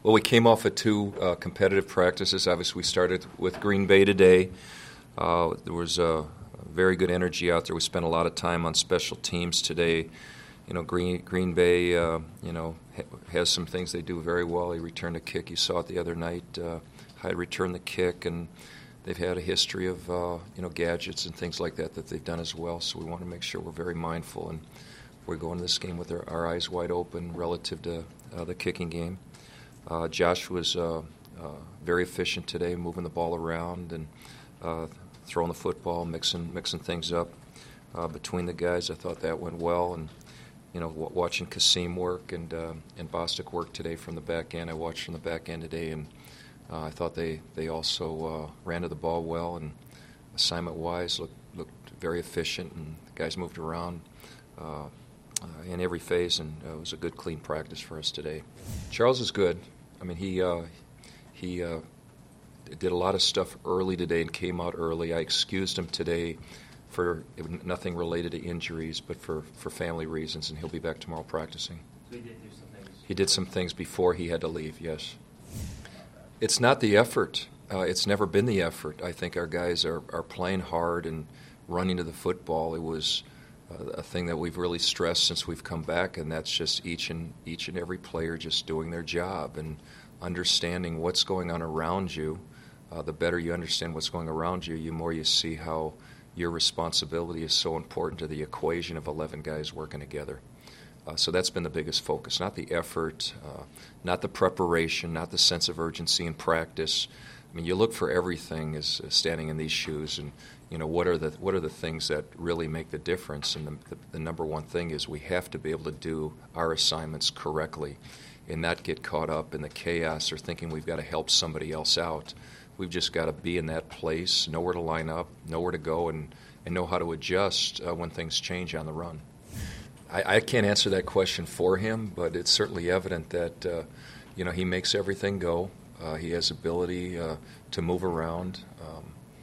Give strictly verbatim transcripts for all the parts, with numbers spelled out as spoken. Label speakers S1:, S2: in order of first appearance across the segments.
S1: Well, we came off of two uh, competitive practices. Obviously, we started with Green Bay today. Uh, there was a very good energy out there. We spent a lot of time on special teams today. You know, Green Green Bay, uh, you know, ha- has some things they do very well. He returned a kick. You saw it the other night. Uh, Hyde returned the kick, and they've had a history of, uh, you know, gadgets and things like that that they've done as well. So we want to make sure we're very mindful, and we're going to this game with our, our eyes wide open relative to uh, the kicking game. Uh, Josh was uh, uh, very efficient today, moving the ball around and uh, throwing the football, mixing mixing things up uh, between the guys. I thought that went well, and you know, w- watching Kasim work and uh, and Bostic work today from the back end. I watched from the back end today, and uh, I thought they they also uh, ran to the ball well, and assignment-wise looked looked very efficient, and the guys moved around Uh, Uh, in every phase, and uh, it was a good, clean practice for us today. Charles is good. I mean, he uh, he uh, did a lot of stuff early today and came out early. I excused him today for nothing related to injuries, but for, for family reasons, and he'll be back tomorrow practicing.
S2: So he did do some things?
S1: He did some things before he had to leave, yes. It's not the effort. Uh, it's never been the effort. I think our guys are, are playing hard and running to the football. It was Uh, a thing that we've really stressed since we've come back, and that's just each and each and every player just doing their job and understanding what's going on around you. Uh, the better you understand what's going around you, the more you see how your responsibility is so important to the equation of eleven guys working together. Uh, so that's been the biggest focus, not the effort, uh, not the preparation, not the sense of urgency in practice. I mean, you look for everything as uh, standing in these shoes, and you know, what are the what are the things that really make the difference? And the, the, the number one thing is we have to be able to do our assignments correctly and not get caught up in the chaos or thinking we've got to help somebody else out. We've just got to be in that place, know where to line up, know where to go, and, and know how to adjust uh, when things change on the run. I, I can't answer that question for him, but it's certainly evident that, uh, you know, he makes everything go. Uh, he has ability uh, to move around, um,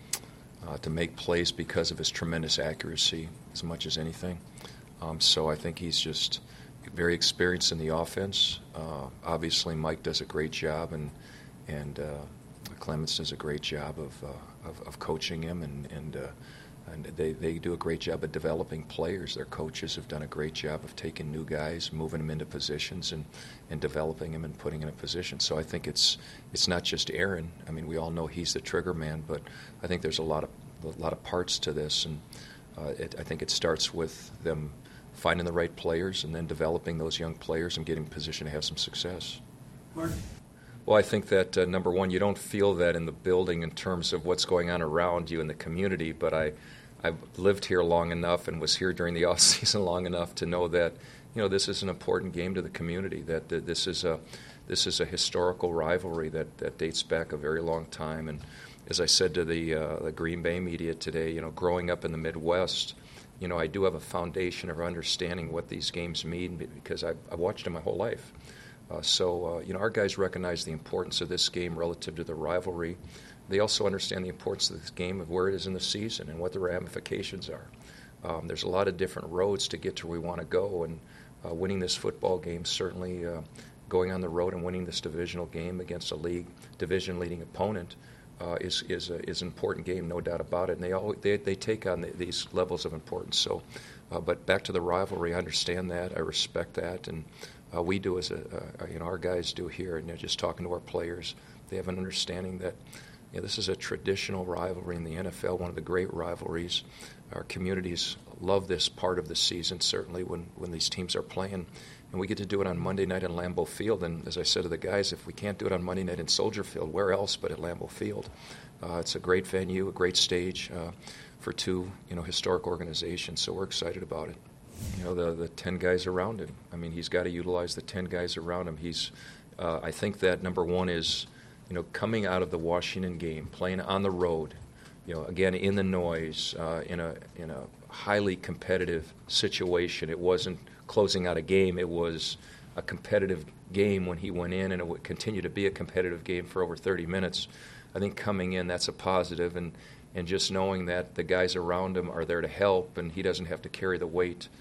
S1: uh, to make plays because of his tremendous accuracy as much as anything. Um, so I think he's just very experienced in the offense. Uh, obviously, Mike does a great job, and and uh, Clements does a great job of uh, of, of coaching him, and and, uh, and they, they do a great job of developing players. Their coaches have done a great job of taking new guys, moving them into positions, and, and developing them and putting them in a position. So I think it's it's not just Aaron. I mean, we all know he's the trigger man, but I think there's a lot of a lot of parts to this, and uh, it, I think it starts with them finding the right players and then developing those young players and getting in position to have some success.
S2: Mark?
S1: Well, I think that, uh, number one, you don't feel that in the building in terms of what's going on around you in the community, but I, I've lived here long enough and was here during the off-season long enough to know that, you know, this is an important game to the community, that, that this is a this is a historical rivalry that, that dates back a very long time. And as I said to the, uh, the Green Bay media today, you know, growing up in the Midwest, you know, I do have a foundation of understanding what these games mean because I've, I've watched them my whole life. Uh, so, uh, you know, our guys recognize the importance of this game relative to the rivalry. They also understand the importance of this game of where it is in the season and what the ramifications are. Um, there's a lot of different roads to get to where we want to go, and uh, winning this football game, certainly uh, going on the road and winning this divisional game against a league division-leading opponent uh, is is, a, is an important game, no doubt about it. And they all they, they take on the, these levels of importance. So, uh, but back to the rivalry, I understand that, I respect that, and uh, we do as a uh, you know our guys do here. And you know, just talking to our players, they have an understanding that you know, this is a traditional rivalry in the N F L, one of the great rivalries. Our communities love this part of the season, certainly when, when these teams are playing. And we get to do it on Monday night in Lambeau Field. And as I said to the guys, if we can't do it on Monday night in Soldier Field, where else but at Lambeau Field? Uh, it's a great venue, a great stage uh, for two you know, historic organizations. So we're excited about it. You know, the, the ten guys around him. I mean, he's got to utilize the ten guys around him. He's, uh, I think that number one is, you know, coming out of the Washington game, playing on the road, you know, again, in the noise, uh, in a in a highly competitive situation. It wasn't closing out a game. It was a competitive game when he went in, and it would continue to be a competitive game for over thirty minutes. I think coming in, that's a positive, and, and just knowing that the guys around him are there to help, and he doesn't have to carry the weight,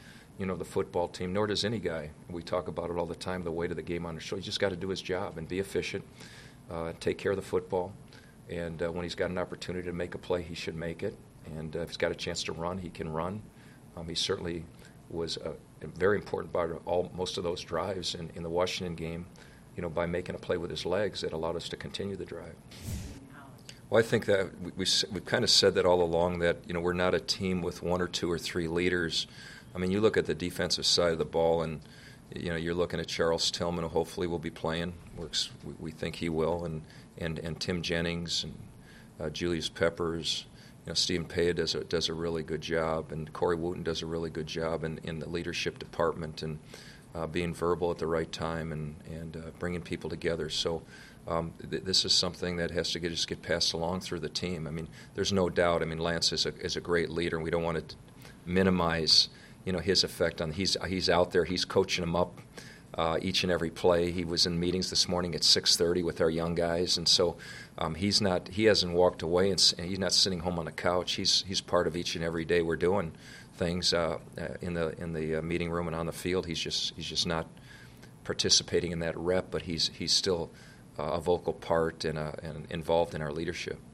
S1: you know, the football team, nor does any guy. We talk about it all the time, the weight of the game on his shoulder. He's just got to do his job and be efficient, uh, take care of the football. And uh, when he's got an opportunity to make a play, he should make it. And uh, if he's got a chance to run, he can run. Um, he certainly was a, a very important part of all, most of those drives in, in the Washington game, you know, by making a play with his legs that allowed us to continue the drive. Well, I think that we, we, we've kind of said that all along, that, you know, we're not a team with one or two or three leaders. I mean, you look at the defensive side of the ball, and, you know, you're looking at Charles Tillman, who hopefully will be playing. Works, we, we think he will, and, and, and Tim Jennings and uh, Julius Peppers. You know, Stephen Paya does a, does a really good job, and Corey Wooten does a really good job in, in the leadership department and uh, being verbal at the right time and, and uh, bringing people together. So um, th- this is something that has to get, just get passed along through the team. I mean, there's no doubt. I mean, Lance is a, is a great leader, and we don't want to minimize, you know, his effect on. He's he's out there. He's coaching them up uh, each and every play. He was in meetings this morning at six thirty with our young guys, and so um, he's not. He hasn't walked away, and, and he's not sitting home on the couch. He's he's part of each and every day we're doing things uh, in the in the uh, meeting room and on the field. He's just he's just not participating in that rep, but he's he's still uh, a vocal part and, uh, and involved in our leadership.